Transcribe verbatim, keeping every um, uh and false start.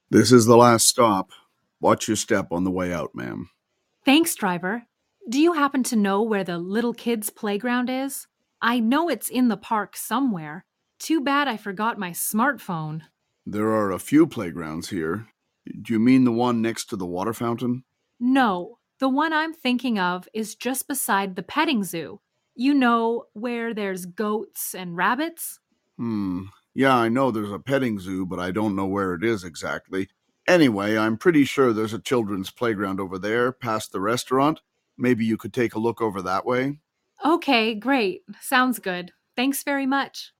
This is the last stop. Watch your step on the way out, ma'am. Thanks, driver. Do you happen to know where the little kids' playground is? I know it's in the park somewhere. Too bad I forgot my smartphone. There are a few playgrounds here. Do you mean the one next to the water fountain? No, the one I'm thinking of is just beside the petting zoo. You know, where there's goats and rabbits? Hmm. Yeah, I know there's a petting zoo, but I don't know where it is exactly. Anyway, I'm pretty sure there's a children's playground over there, past the restaurant. Maybe you could take a look over that way. Okay, great. Sounds good. Thanks very much.